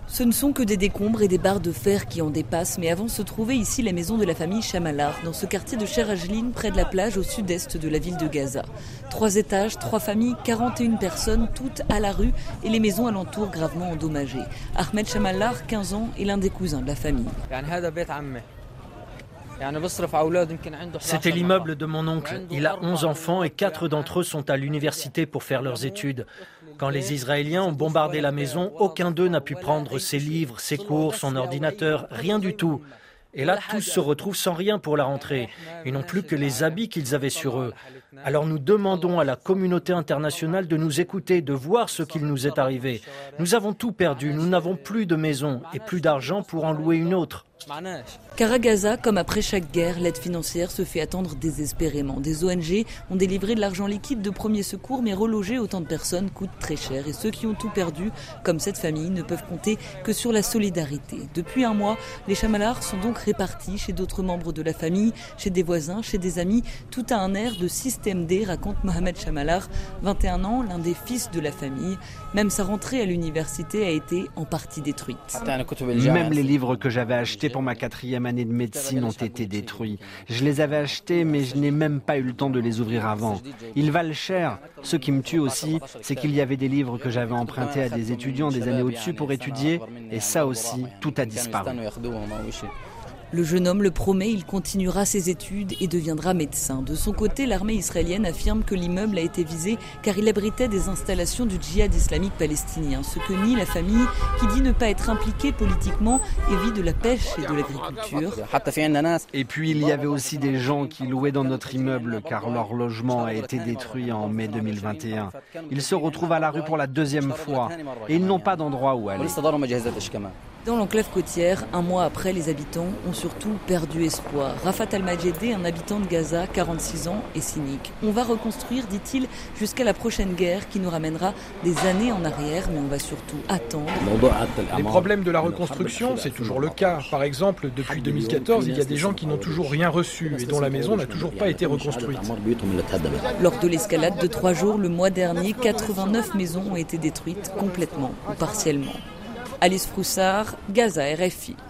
Ce ne sont que des décombres et des barres de fer qui en dépassent, mais avant se trouvait ici la maison de la famille Chamalar, dans ce quartier de Cher Ajlin, près de la plage au sud-est de la ville de Gaza. 3 étages, 3 familles, 41 personnes, toutes à la rue et les maisons alentour gravement endommagées. Ahmed Chamalar, 15 ans, est l'un des cousins de la famille. C'était l'immeuble de mon oncle. Il a 11 enfants et 4 d'entre eux sont à l'université pour faire leurs études. Quand les Israéliens ont bombardé la maison, aucun d'eux n'a pu prendre ses livres, ses cours, son ordinateur, rien du tout. Et là, tous se retrouvent sans rien pour la rentrée. Ils n'ont plus que les habits qu'ils avaient sur eux. Alors nous demandons à la communauté internationale de nous écouter, de voir ce qu'il nous est arrivé. Nous avons tout perdu, nous n'avons plus de maison et plus d'argent pour en louer une autre. Car à Gaza, comme après chaque guerre, l'aide financière se fait attendre désespérément. Des ONG ont délivré de l'argent liquide de premier secours, mais reloger autant de personnes coûte très cher. Et ceux qui ont tout perdu, comme cette famille, ne peuvent compter que sur la solidarité. Depuis un mois, les Chamalars sont donc répartis chez d'autres membres de la famille, chez des voisins, chez des amis. Tout a un air de système D, raconte Mohamed Chamalar, 21 ans, l'un des fils de la famille. Même sa rentrée à l'université a été en partie détruite. Même les livres que j'avais achetés pour ma 4e année de médecine ont été détruits. Je les avais achetés, mais je n'ai même pas eu le temps de les ouvrir avant. Ils valent cher. Ce qui me tue aussi, c'est qu'il y avait des livres que j'avais empruntés à des étudiants des années au-dessus pour étudier, et ça aussi, tout a disparu. Le jeune homme le promet, il continuera ses études et deviendra médecin. De son côté, l'armée israélienne affirme que l'immeuble a été visé car il abritait des installations du djihad islamique palestinien. Ce que nie la famille qui dit ne pas être impliquée politiquement et vit de la pêche et de l'agriculture. Et puis il y avait aussi des gens qui louaient dans notre immeuble car leur logement a été détruit en mai 2021. Ils se retrouvent à la rue pour la 2e fois et ils n'ont pas d'endroit où aller. Dans l'enclave côtière, un mois après, les habitants ont surtout perdu espoir. Rafat Al-Majedi, un habitant de Gaza, 46 ans, est cynique. On va reconstruire, dit-il, jusqu'à la prochaine guerre qui nous ramènera des années en arrière, mais on va surtout attendre. Les problèmes de la reconstruction, c'est toujours le cas. Par exemple, depuis 2014, il y a des gens qui n'ont toujours rien reçu et dont la maison n'a toujours pas été reconstruite. Lors de l'escalade de 3 jours, le mois dernier, 89 maisons ont été détruites complètement ou partiellement. Alice Froussard, Gaza, RFI.